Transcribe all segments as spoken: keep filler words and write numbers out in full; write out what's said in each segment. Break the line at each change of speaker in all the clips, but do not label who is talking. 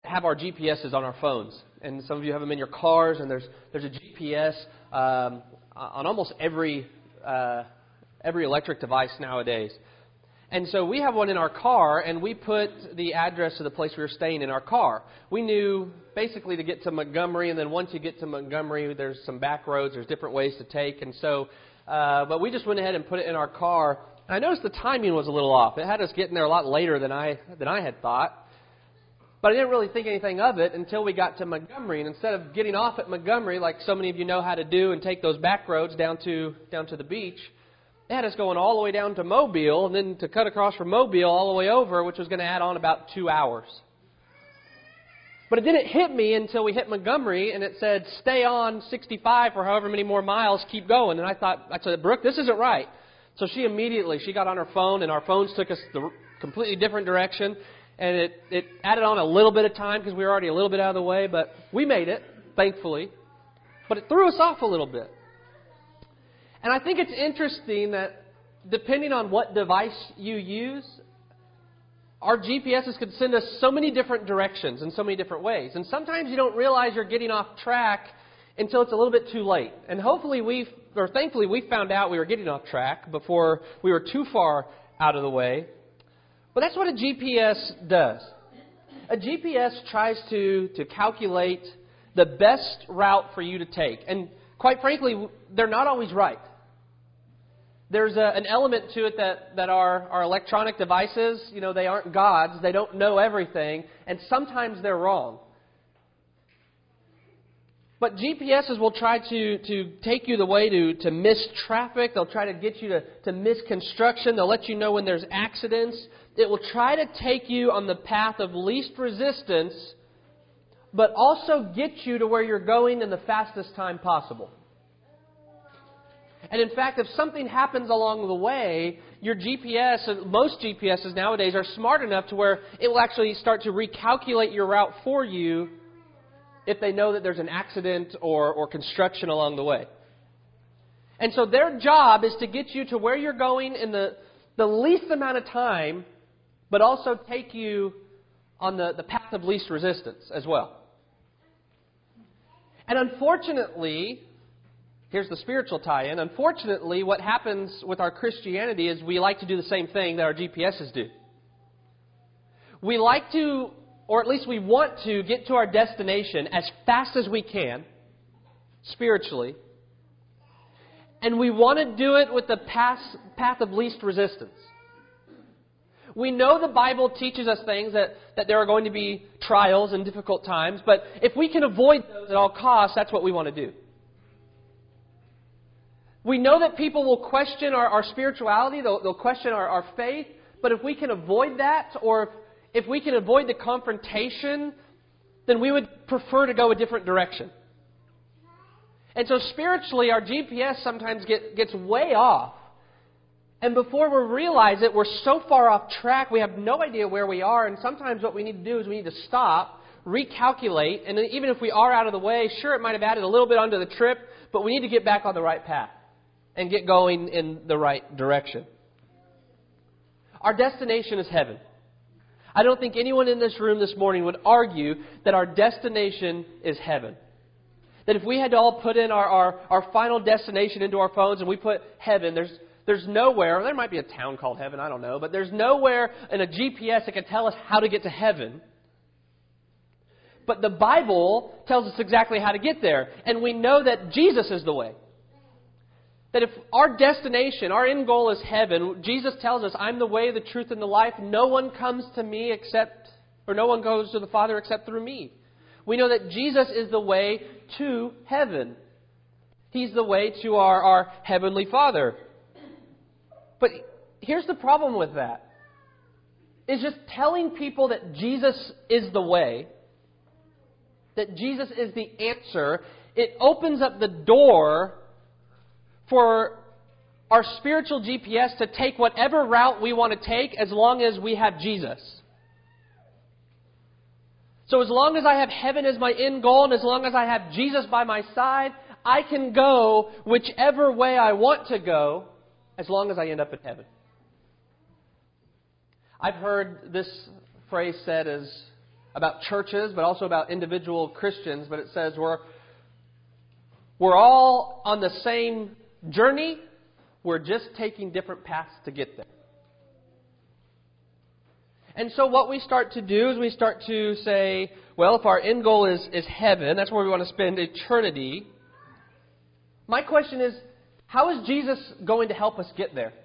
have our G P Ses on our phones. And some of you have them in your cars, and there's there's a G P S um, on almost every uh, every electric device nowadays. And so we have one in our car, and we put the address of the place we were staying in our car. We knew basically to get to Montgomery, and then once you get to Montgomery, there's some back roads, there's different ways to take. And so, uh, but we just went ahead and put it in our car. And I noticed the timing was a little off. It had us getting there a lot later than I than I had thought. But I didn't really think anything of it until we got to Montgomery. And instead of getting off at Montgomery, like so many of you know how to do, and take those back roads down to down to the beach, they had us going all the way down to Mobile, and then to cut across from Mobile all the way over, which was going to add on about two hours. But it didn't hit me until we hit Montgomery, and it said, stay on sixty-five for however many more miles, keep going. And I thought, I said, Brooke, this isn't right. So she immediately, she got on her phone, and our phones took us the completely different direction. And it, it added on a little bit of time because we were already a little bit out of the way, but we made it, thankfully. But it threw us off a little bit. And I think it's interesting that depending on what device you use, our G P Ses can send us so many different directions in so many different ways. And sometimes you don't realize you're getting off track until it's a little bit too late. And hopefully we've, or thankfully we found out we were getting off track before we were too far out of the way. But that's what a G P S does. A G P S tries to, to calculate the best route for you to take. And quite frankly, they're not always right. There's a, an element to it that, that our, our electronic devices, you know, they aren't gods. They don't know everything. And sometimes they're wrong. But G P Ses will try to, to take you the way to, to miss traffic. They'll try to get you to, to miss construction. They'll let you know when there's accidents. It will try to take you on the path of least resistance, but also get you to where you're going in the fastest time possible. And in fact, if something happens along the way, your G P S, most G P Ses nowadays are smart enough to where it will actually start to recalculate your route for you if they know that there's an accident or, or construction along the way. And so their job is to get you to where you're going in the, the least amount of time, but also take you on the, the path of least resistance as well. And unfortunately, here's the spiritual tie-in. Unfortunately, what happens with our Christianity is we like to do the same thing that our G P Ses do. We like to, or at least we want to, get to our destination as fast as we can, spiritually. And we want to do it with the path, path of least resistance. We know the Bible teaches us things that, that there are going to be trials and difficult times, but if we can avoid those at all costs, that's what we want to do. We know that people will question our, our spirituality, they'll, they'll question our, our faith, but if we can avoid that, or if, if we can avoid the confrontation, then we would prefer to go a different direction. And so spiritually, our G P S sometimes get, gets way off. And before we realize it, we're so far off track, we have no idea where we are. And sometimes what we need to do is we need to stop, recalculate, and then even if we are out of the way, sure, it might have added a little bit onto the trip, but we need to get back on the right path and get going in the right direction. Our destination is heaven. I don't think anyone in this room this morning would argue that our destination is heaven. That if we had to all put in our, our, our final destination into our phones and we put heaven, there's there's nowhere, there might be a town called heaven, I don't know, but there's nowhere in a G P S that can tell us how to get to heaven. But the Bible tells us exactly how to get there. And we know that Jesus is the way. That if our destination, our end goal is heaven, Jesus tells us, I'm the way, the truth, and the life. No one comes to me except, or no one goes to the Father except through me. We know that Jesus is the way to heaven. He's the way to our, our Heavenly Father. But here's the problem with that. Is just telling people that Jesus is the way, that Jesus is the answer, it opens up the door for our spiritual G P S to take whatever route we want to take as long as we have Jesus. So as long as I have heaven as my end goal and as long as I have Jesus by my side, I can go whichever way I want to go as long as I end up in heaven. I've heard this phrase said as about churches, but also about individual Christians. But it says we're, we're all on the same journey. We're just taking different paths to get there. And so what we start to do is we start to say, well, if our end goal is, is heaven, that's where we want to spend eternity. My question is, how is Jesus going to help us get there?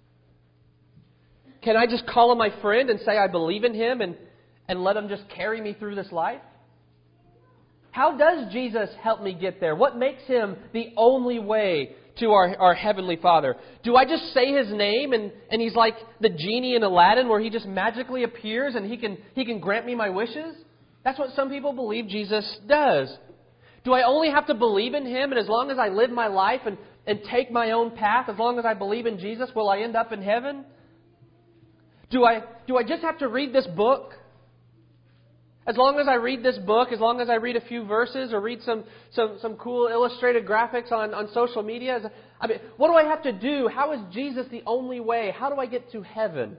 Can I just call on my friend and say I believe in him and, and let him just carry me through this life? How does Jesus help me get there? What makes him the only way to our, our Heavenly Father? Do I just say his name and, and he's like the genie in Aladdin where he just magically appears and he can, he can grant me my wishes? That's what some people believe Jesus does. Do I only have to believe in him, and as long as I live my life and, and take my own path, as long as I believe in Jesus, will I end up in heaven? Do I, do I just have to read this book? As long as I read this book, as long as I read a few verses or read some, some, some cool illustrated graphics on, on social media, I mean, what do I have to do? How is Jesus the only way? How do I get to heaven?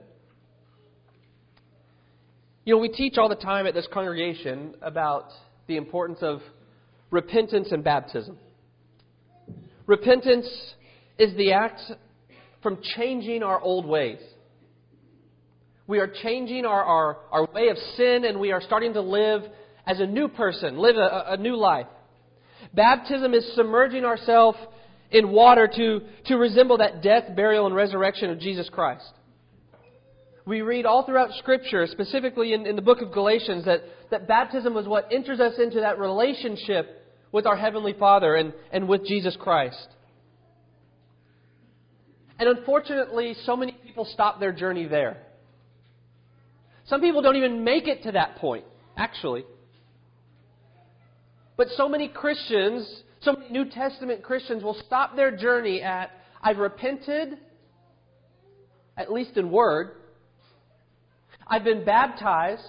You know, we teach all the time at this congregation about the importance of repentance and baptism. Repentance is the act from changing our old ways. We are changing our, our, our way of sin, and we are starting to live as a new person, live a, a new life. Baptism is submerging ourselves in water to, to resemble that death, burial, and resurrection of Jesus Christ. We read all throughout Scripture, specifically in, in the book of Galatians, that, that baptism was what enters us into that relationship with our Heavenly Father and, and with Jesus Christ. And unfortunately, so many people stop their journey there. Some people don't even make it to that point, actually. But so many Christians, so many New Testament Christians will stop their journey at, I've repented, at least in word. I've been baptized.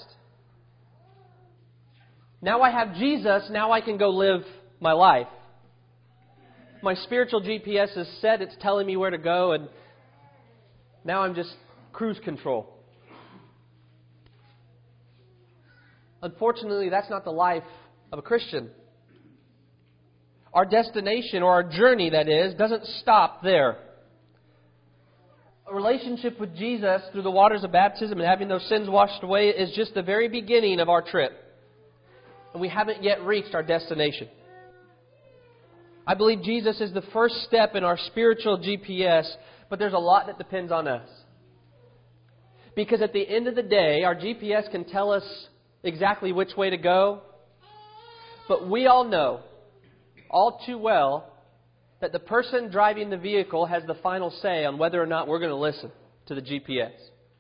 Now I have Jesus. Now I can go live my life. My spiritual G P S is set. It's telling me where to go. And now I'm just cruise control. Unfortunately, that's not the life of a Christian. Our destination, or our journey, that is, doesn't stop there. A relationship with Jesus through the waters of baptism and having those sins washed away is just the very beginning of our trip. And we haven't yet reached our destination. I believe Jesus is the first step in our spiritual G P S, but there's a lot that depends on us. Because at the end of the day, our G P S can tell us exactly which way to go. But we all know, all too well, that the person driving the vehicle has the final say on whether or not we're going to listen to the G P S.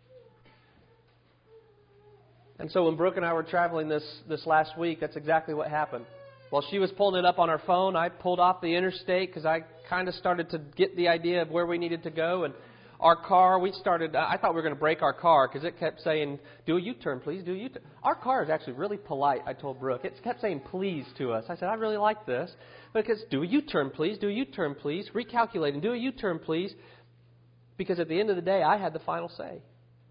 And so when Brooke and I were traveling this, this last week, that's exactly what happened. While she was pulling it up on her phone, I pulled off the interstate because I kind of started to get the idea of where we needed to go. And our car, we started, I thought we were going to break our car because it kept saying, do a U-turn, please, do a U-turn. Our car is actually really polite, I told Brooke. It kept saying please to us. I said, I really like this. Because do a U-turn, please, do a U-turn, please. Recalculating, do a U-turn, please. Because at the end of the day, I had the final say.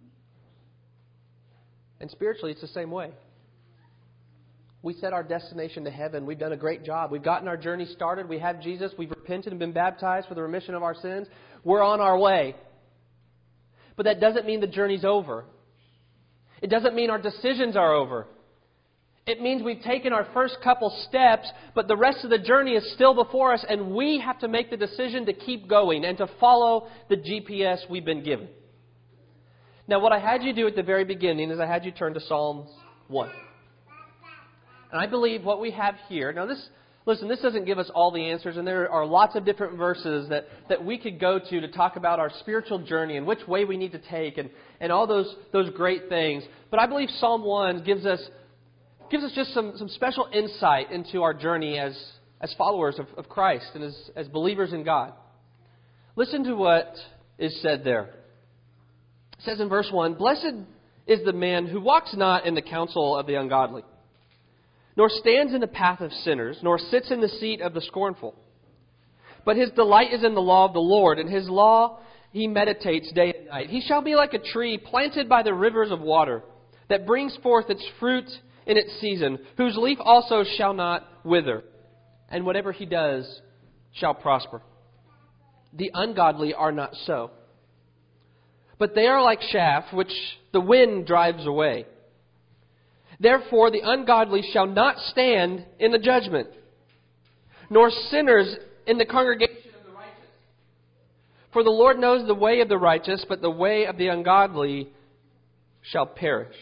And spiritually, it's the same way. We set our destination to heaven. We've done a great job. We've gotten our journey started. We have Jesus. We've repented and been baptized for the remission of our sins. We're on our way. But that doesn't mean the journey's over. It doesn't mean our decisions are over. It means we've taken our first couple steps, but the rest of the journey is still before us, and we have to make the decision to keep going and to follow the G P S we've been given. Now, what I had you do at the very beginning is I had you turn to Psalms one. And I believe what we have here, now this, listen, this doesn't give us all the answers, and there are lots of different verses that, that we could go to to talk about our spiritual journey and which way we need to take and, and all those, those great things. But I believe Psalm one gives us gives us just some, some special insight into our journey as, as followers of, of Christ and as, as believers in God. Listen to what is said there. It says in verse one, "Blessed is the man who walks not in the counsel of the ungodly, nor stands in the path of sinners, nor sits in the seat of the scornful. But his delight is in the law of the Lord, and his law he meditates day and night. He shall be like a tree planted by the rivers of water, that brings forth its fruit in its season, whose leaf also shall not wither, and whatever he does shall prosper. The ungodly are not so, but they are like chaff which the wind drives away. Therefore the ungodly shall not stand in the judgment, nor sinners in the congregation of the righteous. For the Lord knows the way of the righteous, but the way of the ungodly shall perish.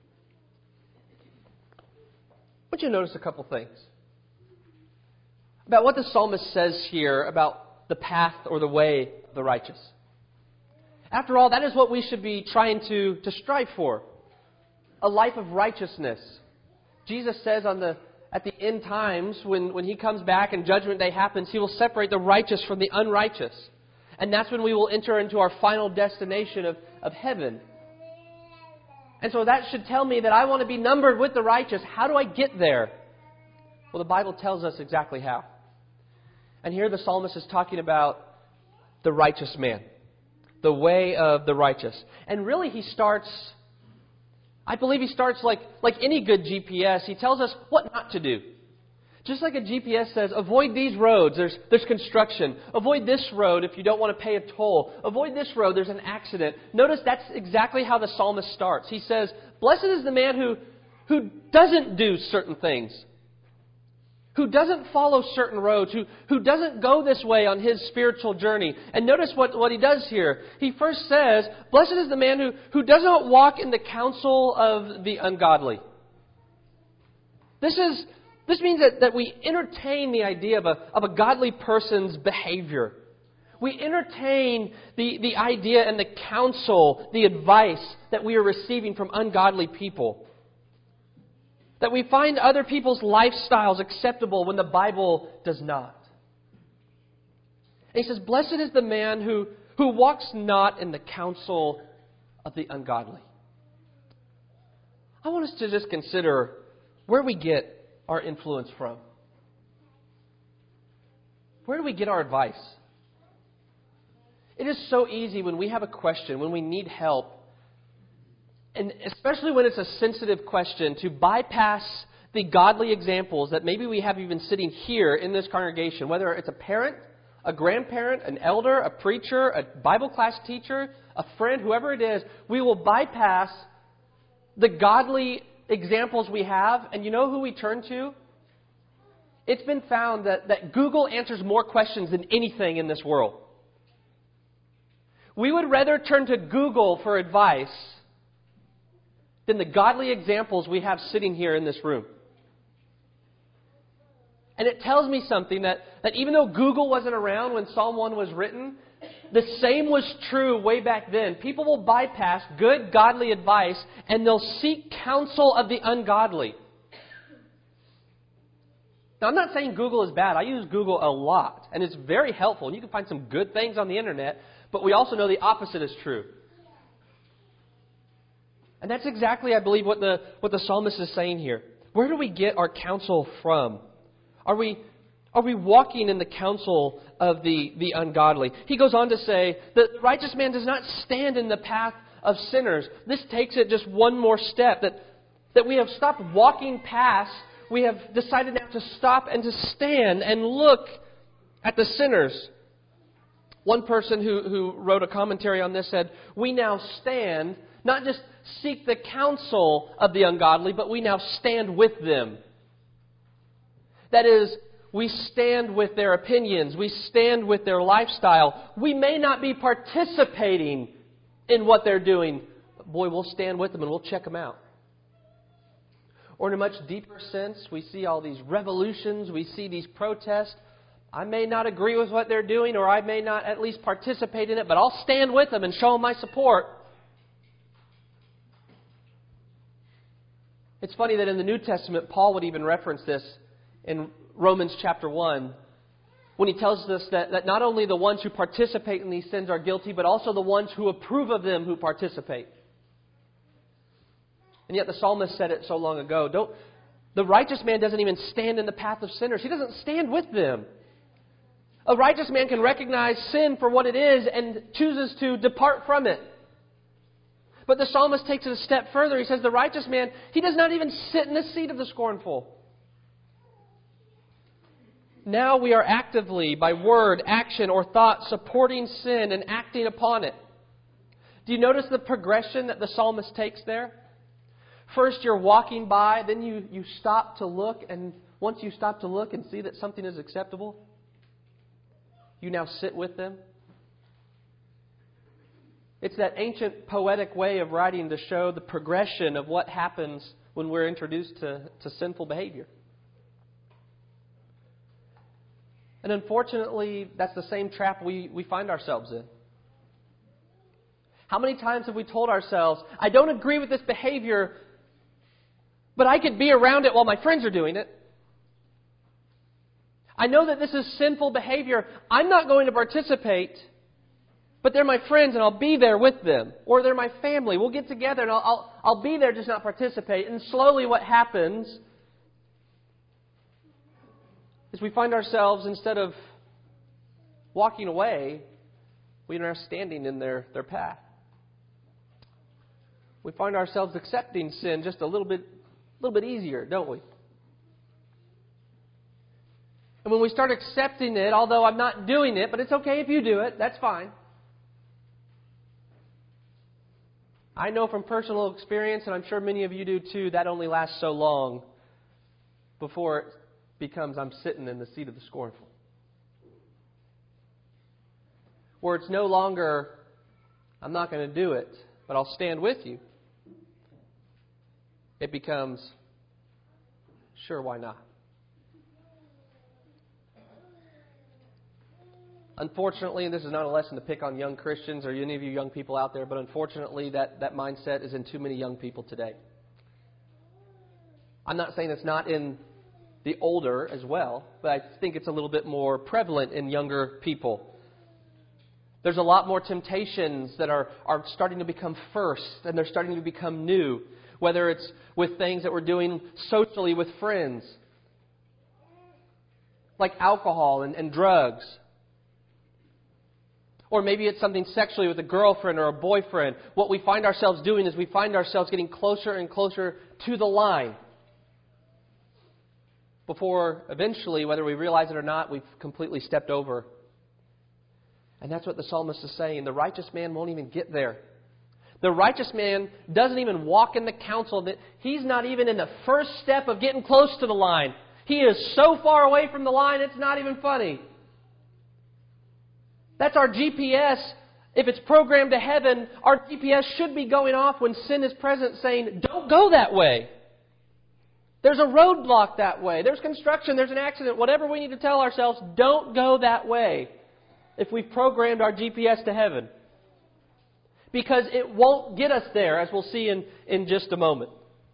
I want you to notice a couple things about what the psalmist says here about the path or the way of the righteous. After all, that is what we should be trying to, to strive for. A life of righteousness. Jesus says on the at the end times, when, when He comes back and Judgment Day happens, He will separate the righteous from the unrighteous. And that's when we will enter into our final destination of, of heaven. And so that should tell me that I want to be numbered with the righteous. How do I get there? Well, the Bible tells us exactly how. And here the psalmist is talking about the righteous man. The way of the righteous. And really he starts, I believe he starts like, like any good G P S. He tells us what not to do. Just like a G P S says, avoid these roads, there's, there's construction. Avoid this road if you don't want to pay a toll. Avoid this road, there's an accident. Notice that's exactly how the psalmist starts. He says, blessed is the man who, who doesn't do certain things. Who doesn't follow certain roads, who, who doesn't go this way on his spiritual journey. And notice what, what he does here. He first says, blessed is the man who, who does not walk in the counsel of the ungodly. This is this means that, that we entertain the idea of a, of a godly person's behavior. We entertain the, the idea and the counsel, the advice that we are receiving from ungodly people. That we find other people's lifestyles acceptable when the Bible does not. And he says, blessed is the man who, who walks not in the counsel of the ungodly. I want us to just consider where we get our influence from. Where do we get our advice? It is so easy when we have a question, when we need help, and especially when it's a sensitive question, to bypass the godly examples that maybe we have even sitting here in this congregation, whether it's a parent, a grandparent, an elder, a preacher, a Bible class teacher, a friend, whoever it is. We will bypass the godly examples we have, and you know who we turn to? It's been found that, that Google answers more questions than anything in this world. We would rather turn to Google for advice than the godly examples we have sitting here in this room. And it tells me something that, that even though Google wasn't around when Psalm one was written, the same was true way back then. People will bypass good, godly advice and they'll seek counsel of the ungodly. Now, I'm not saying Google is bad. I use Google a lot, and it's very helpful. And you can find some good things on the internet, but we also know the opposite is true. And that's exactly, I believe, what the what the psalmist is saying here. Where do we get our counsel from? Are we are we walking in the counsel of the, the ungodly? He goes on to say that the righteous man does not stand in the path of sinners. This takes it just one more step, that, that we have stopped walking past. We have decided now to stop and to stand and look at the sinners. One person who, who wrote a commentary on this said, we now stand, not just seek the counsel of the ungodly, but we now stand with them. That is, we stand with their opinions. We stand with their lifestyle. We may not be participating in what they're doing, but boy, we'll stand with them and we'll check them out. Or in a much deeper sense, we see all these revolutions, we see these protests. I may not agree with what they're doing, or I may not at least participate in it, but I'll stand with them and show them my support. It's funny that in the New Testament, Paul would even reference this in Romans chapter one, when he tells us that, that not only the ones who participate in these sins are guilty, but also the ones who approve of them who participate. And yet the psalmist said it so long ago. Don't, the righteous man doesn't even stand in the path of sinners. He doesn't stand with them. A righteous man can recognize sin for what it is and chooses to depart from it. But the psalmist takes it a step further. He says the righteous man, he does not even sit in the seat of the scornful. Now we are actively, by word, action, or thought, supporting sin and acting upon it. Do you notice the progression that the psalmist takes there? First you're walking by, then you, you stop to look, and once you stop to look and see that something is acceptable, you now sit with them. It's that ancient poetic way of writing to show the progression of what happens when we're introduced to, to sinful behavior. And unfortunately, that's the same trap we, we find ourselves in. How many times have we told ourselves, I don't agree with this behavior, but I could be around it while my friends are doing it. I know that this is sinful behavior. I'm not going to participate, but they're my friends and I'll be there with them. Or they're my family. We'll get together and I'll, I'll, I'll be there, just not participate. And slowly what happens is we find ourselves, instead of walking away, we are standing in their, their path. We find ourselves accepting sin just a little bit, a little bit easier, don't we? And when we start accepting it, although I'm not doing it, but it's okay if you do it, that's fine. I know from personal experience, and I'm sure many of you do too, that only lasts so long before it becomes I'm sitting in the seat of the scornful. Where it's no longer, I'm not going to do it, but I'll stand with you. It becomes, sure, why not? Unfortunately, and this is not a lesson to pick on young Christians or any of you young people out there, but unfortunately that, that mindset is in too many young people today. I'm not saying it's not in the older as well, but I think it's a little bit more prevalent in younger people. There's a lot more temptations that are, are starting to become first, and they're starting to become new, whether it's with things that we're doing socially with friends, like alcohol and, and drugs. Or maybe it's something sexually with a girlfriend or a boyfriend. What we find ourselves doing is we find ourselves getting closer and closer to the line, before eventually, whether we realize it or not, we've completely stepped over. And that's what the psalmist is saying. The righteous man won't even get there. The righteous man doesn't even walk in the counsel of it. He's not even in the first step of getting close to the line. He is so far away from the line, it's not even funny. That's our G P S. If it's programmed to heaven, our G P S should be going off when sin is present, saying, don't go that way. There's a roadblock that way. There's construction. There's an accident. Whatever we need to tell ourselves, don't go that way if we've programmed our G P S to heaven. Because it won't get us there, as we'll see in, in just a moment.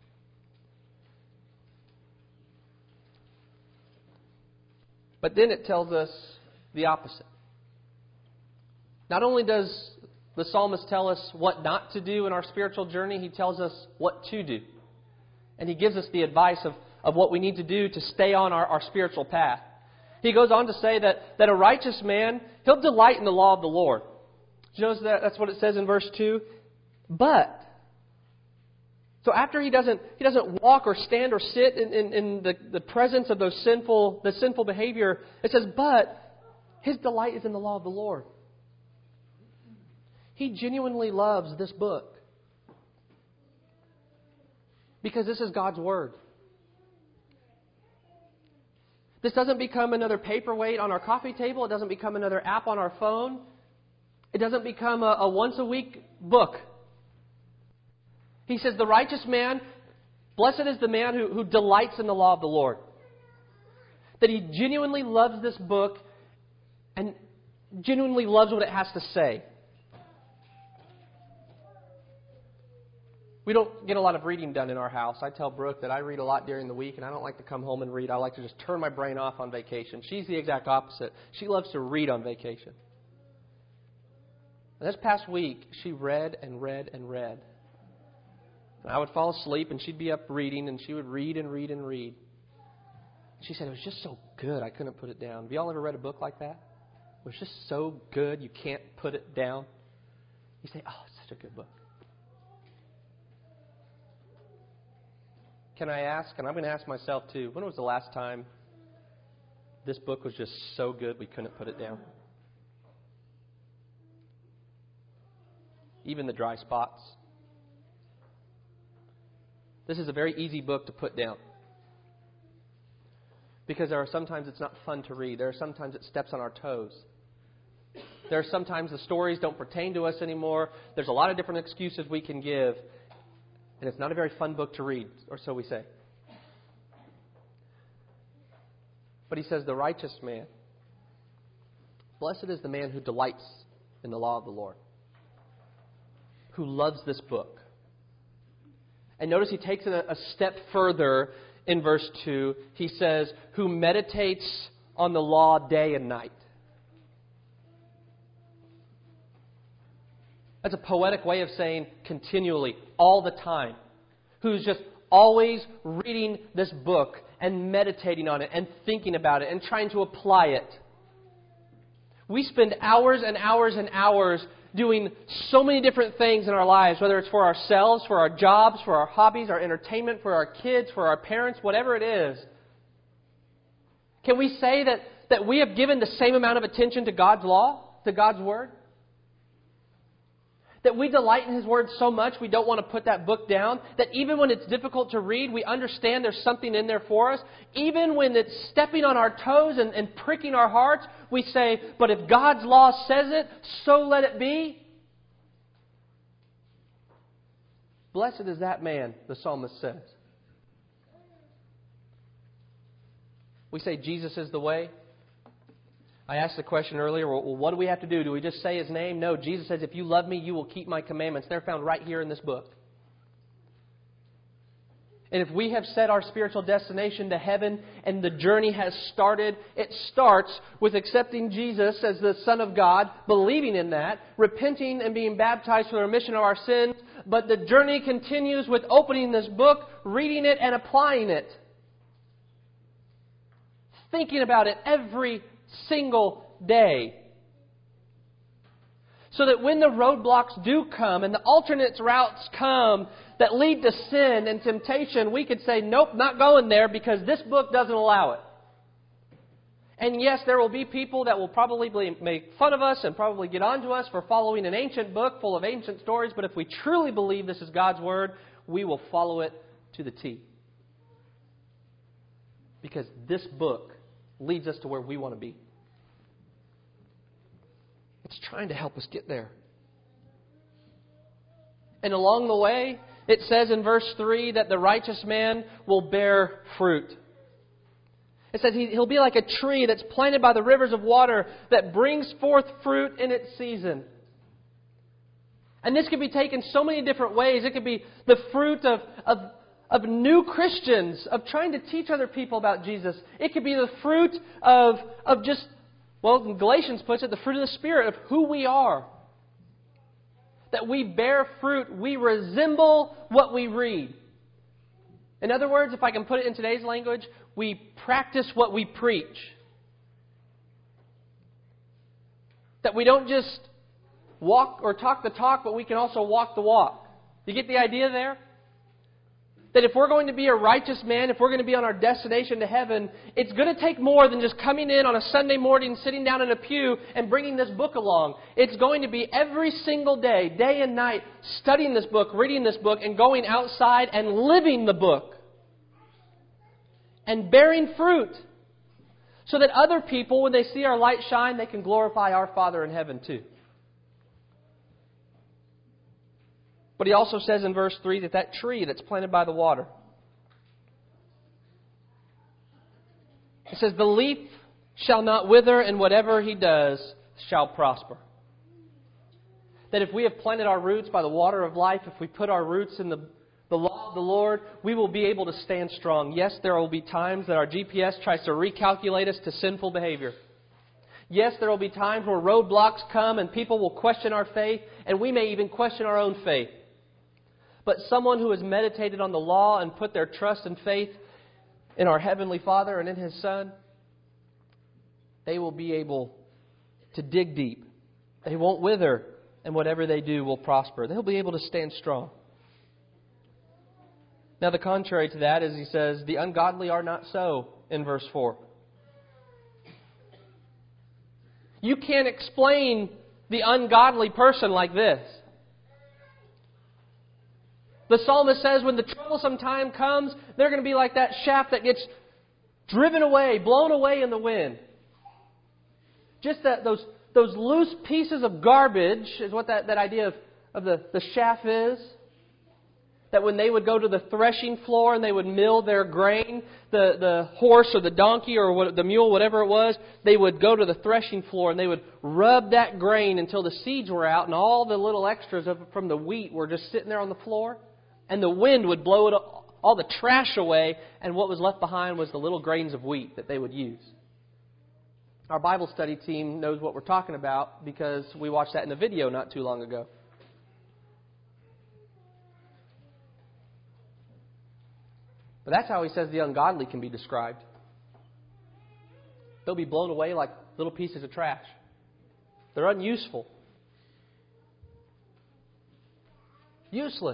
But then it tells us the opposite. Not only does the psalmist tell us what not to do in our spiritual journey, he tells us what to do. And he gives us the advice of, of what we need to do to stay on our, our spiritual path. He goes on to say that, that a righteous man, he'll delight in the law of the Lord. Do you notice that? That's what it says in verse two. But, so after he doesn't he doesn't walk or stand or sit in, in, in the, the presence of those sinful the sinful behavior, it says, but his delight is in the law of the Lord. He genuinely loves this book. Because this is God's Word. This doesn't become another paperweight on our coffee table. It doesn't become another app on our phone. It doesn't become a, a once-a-week book. He says, the righteous man, blessed is the man who, who delights in the law of the Lord. That he genuinely loves this book and genuinely loves what it has to say. We don't get a lot of reading done in our house. I tell Brooke that I read a lot during the week, and I don't like to come home and read. I like to just turn my brain off on vacation. She's the exact opposite. She loves to read on vacation. And this past week, she read and read and read. And I would fall asleep, and she'd be up reading, and she would read and read and read. She said, it was just so good, I couldn't put it down. Have you all ever read a book like that? It was just so good, you can't put it down. You say, oh, it's such a good book. can I ask, and I'm going to ask myself too, when was the last time this book was just so good we couldn't put it down? Even the dry spots. This is a very easy book to put down. Because there are sometimes it's not fun to read. There are sometimes it steps on our toes. There are sometimes the stories don't pertain to us anymore. There's a lot of different excuses we can give. And it's not a very fun book to read, or so we say. But he says, the righteous man, blessed is the man who delights in the law of the Lord, who loves this book. And notice he takes it a, a step further in verse two. He says, who meditates on the law day and night. That's a poetic way of saying continually, all the time. Who's just always reading this book and meditating on it and thinking about it and trying to apply it. We spend hours and hours and hours doing so many different things in our lives, whether it's for ourselves, for our jobs, for our hobbies, our entertainment, for our kids, for our parents, whatever it is. Can we say that, that we have given the same amount of attention to God's law, to God's Word? That we delight in His Word so much we don't want to put that book down. That even when it's difficult to read, we understand there's something in there for us. Even when it's stepping on our toes and, and pricking our hearts, we say, but if God's law says it, so let it be. Blessed is that man, the psalmist says. We say Jesus is the way. I asked the question earlier, well, what do we have to do? Do we just say His name? No, Jesus says, if you love me, you will keep my commandments. They're found right here in this book. And if we have set our spiritual destination to heaven and the journey has started, it starts with accepting Jesus as the Son of God, believing in that, repenting and being baptized for the remission of our sins. But the journey continues with opening this book, reading it, and applying it. Thinking about it every single day. So that when the roadblocks do come and the alternate routes come that lead to sin and temptation, we could say, nope, not going there because this book doesn't allow it. And yes, there will be people that will probably make fun of us and probably get onto us for following an ancient book full of ancient stories, but if we truly believe this is God's Word, we will follow it to the T. Because this book leads us to where we want to be. It's trying to help us get there. And along the way, it says in verse three that the righteous man will bear fruit. It says he'll be like a tree that's planted by the rivers of water that brings forth fruit in its season. And this could be taken so many different ways. It could be the fruit of, of of new Christians, of trying to teach other people about Jesus. It could be the fruit of, of just, well, Galatians puts it, the fruit of the Spirit, of who we are. That we bear fruit, we resemble what we read. In other words, if I can put it in today's language, we practice what we preach. That we don't just walk or talk the talk, but we can also walk the walk. You get the idea there? That if we're going to be a righteous man, if we're going to be on our destination to heaven, it's going to take more than just coming in on a Sunday morning, sitting down in a pew, and bringing this book along. It's going to be every single day, day and night, studying this book, reading this book, and going outside and living the book. And bearing fruit. So that other people, when they see our light shine, they can glorify our Father in heaven too. But he also says in verse three that that tree that's planted by the water. It says, the leaf shall not wither, and whatever he does shall prosper. That if we have planted our roots by the water of life, if we put our roots in the, the law of the Lord, we will be able to stand strong. Yes, there will be times that our G P S tries to recalculate us to sinful behavior. Yes, there will be times where roadblocks come and people will question our faith, and we may even question our own faith. But someone who has meditated on the law and put their trust and faith in our Heavenly Father and in His Son, they will be able to dig deep. They won't wither, and whatever they do will prosper. They'll be able to stand strong. Now the contrary to that is he says, the ungodly are not so in verse four. You can't explain the ungodly person like this. The psalmist says when the troublesome time comes, they're going to be like that shaft that gets driven away, blown away in the wind. Just that those those loose pieces of garbage is what that, that idea of, of the, the chaff is. That when they would go to the threshing floor and they would mill their grain, the, the horse or the donkey or what, the mule, whatever it was, they would go to the threshing floor and they would rub that grain until the seeds were out and all the little extras of, from the wheat were just sitting there on the floor. And the wind would blow it, all the trash away, and what was left behind was the little grains of wheat that they would use. Our Bible study team knows what we're talking about because we watched that in a video not too long ago. But that's how he says the ungodly can be described. They'll be blown away like little pieces of trash. They're unuseful. Useless.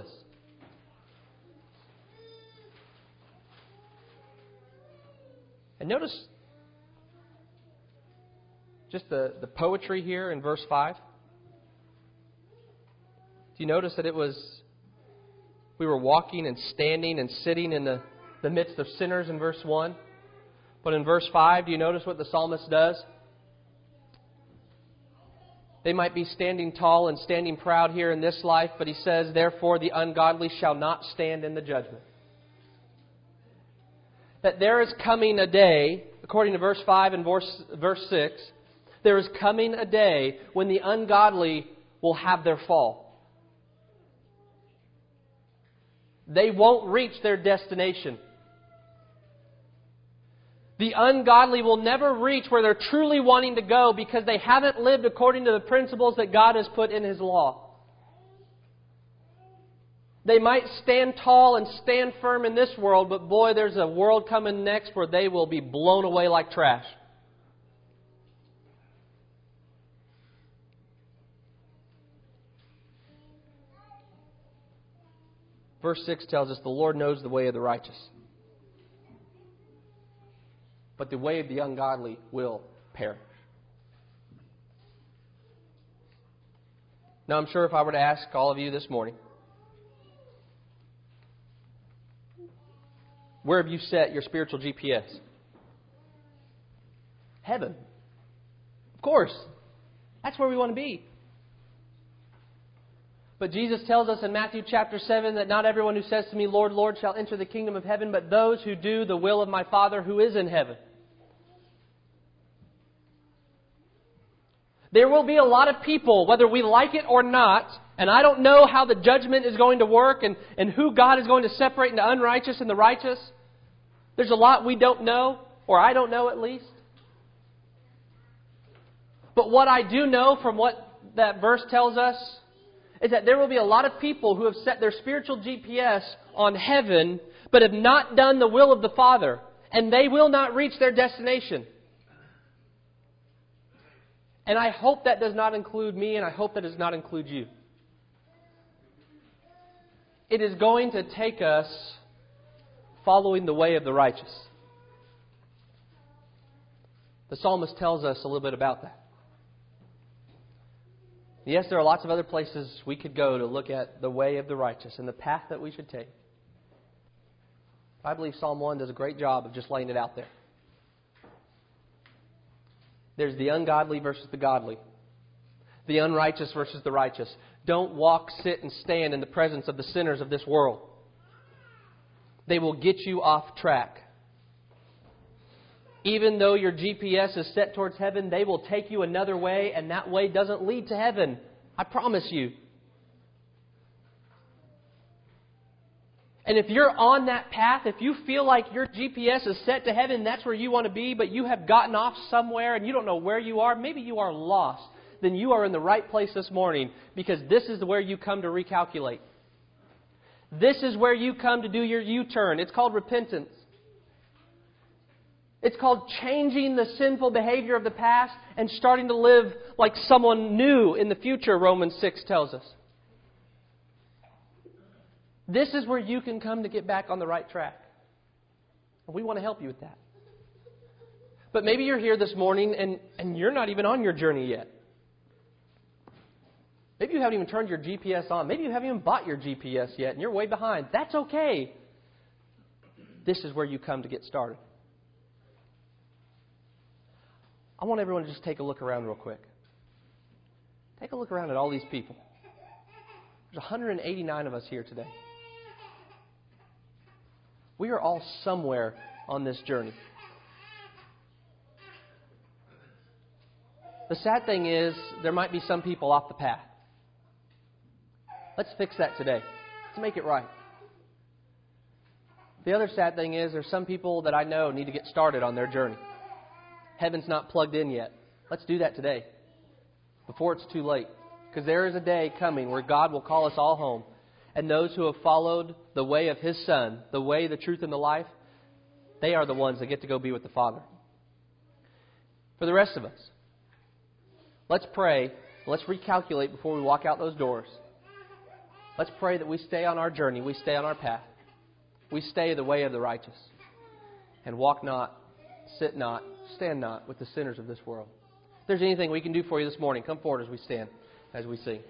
And notice just the, the poetry here in verse five. Do you notice that it was, we were walking and standing and sitting in the, the midst of sinners in verse one? But in verse five, do you notice what the psalmist does? They might be standing tall and standing proud here in this life, but he says, therefore the ungodly shall not stand in the judgment. That there is coming a day, according to verse five and verse, verse six, there is coming a day when the ungodly will have their fall. They won't reach their destination. The ungodly will never reach where they're truly wanting to go because they haven't lived according to the principles that God has put in His law. They might stand tall and stand firm in this world, but boy, there's a world coming next where they will be blown away like trash. Verse six tells us the Lord knows the way of the righteous, but the way of the ungodly will perish. Now, I'm sure if I were to ask all of you this morning, where have you set your spiritual G P S? Heaven. Of course. That's where we want to be. But Jesus tells us in Matthew chapter seven that not everyone who says to me, Lord, Lord, shall enter the kingdom of heaven, but those who do the will of my Father who is in heaven. There will be a lot of people, whether we like it or not, and I don't know how the judgment is going to work and, and who God is going to separate into unrighteous and the righteous. There's a lot we don't know, or I don't know at least. But what I do know from what that verse tells us is that there will be a lot of people who have set their spiritual G P S on heaven, but have not done the will of the Father, and they will not reach their destination. And I hope that does not include me, and I hope that does not include you. It is going to take us following the way of the righteous. The psalmist tells us a little bit about that. Yes, there are lots of other places we could go to look at the way of the righteous and the path that we should take. I believe Psalm one does a great job of just laying it out there. There's the ungodly versus the godly. The unrighteous versus the righteous. Don't walk, sit, and stand in the presence of the sinners of this world. They will get you off track. Even though your G P S is set towards heaven, they will take you another way, and that way doesn't lead to heaven. I promise you. And if you're on that path, if you feel like your G P S is set to heaven, that's where you want to be, but you have gotten off somewhere and you don't know where you are, maybe you are lost, then you are in the right place this morning because this is where you come to recalculate. This is where you come to do your U-turn. It's called repentance. It's called changing the sinful behavior of the past and starting to live like someone new in the future, Romans six tells us. This is where you can come to get back on the right track. And we want to help you with that. But maybe you're here this morning and, and you're not even on your journey yet. Maybe you haven't even turned your G P S on. Maybe you haven't even bought your G P S yet and you're way behind. That's okay. This is where you come to get started. I want everyone to just take a look around real quick. Take a look around at all these people. There's one hundred eighty-nine of us here today. We are all somewhere on this journey. The sad thing is, there might be some people off the path. Let's fix that today. Let's make it right. The other sad thing is, there's some people that I know need to get started on their journey. Heaven's not plugged in yet. Let's do that today, before it's too late. Because there is a day coming where God will call us all home. And those who have followed the way of His Son, the way, the truth, and the life, they are the ones that get to go be with the Father. For the rest of us, let's pray. Let's recalculate before we walk out those doors. Let's pray that we stay on our journey. We stay on our path. We stay the way of the righteous. And walk not, sit not, stand not with the sinners of this world. If there's anything we can do for you this morning, come forward as we stand, as we sing.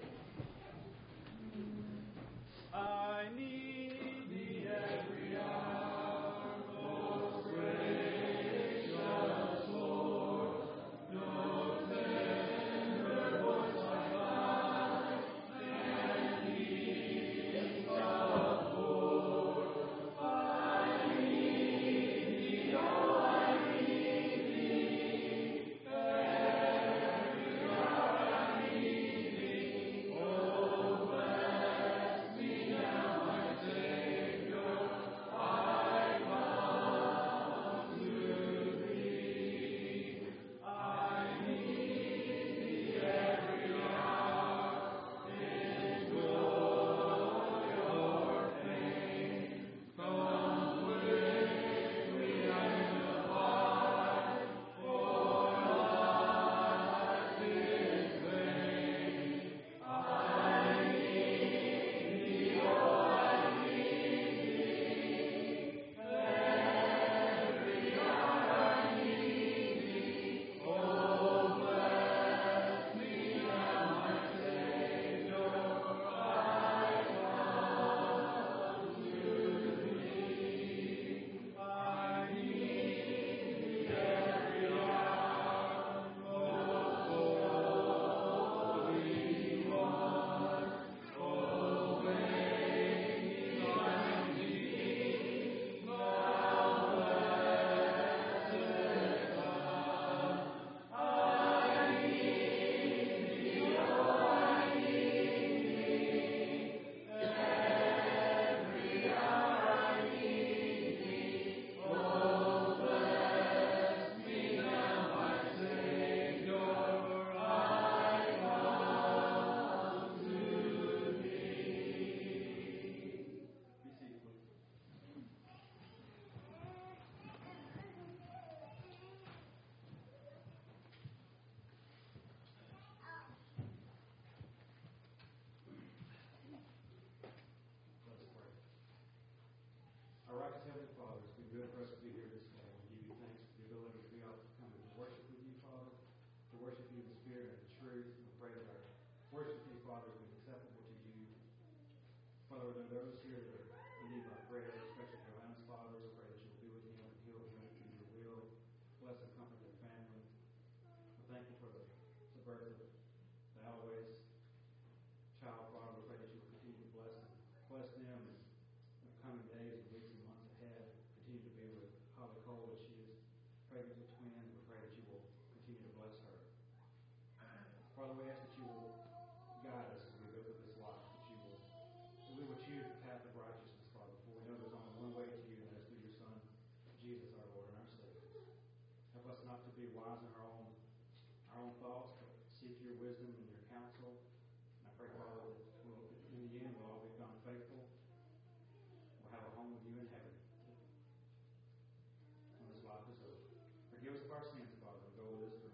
Forgive us of our sins, Father, and go with us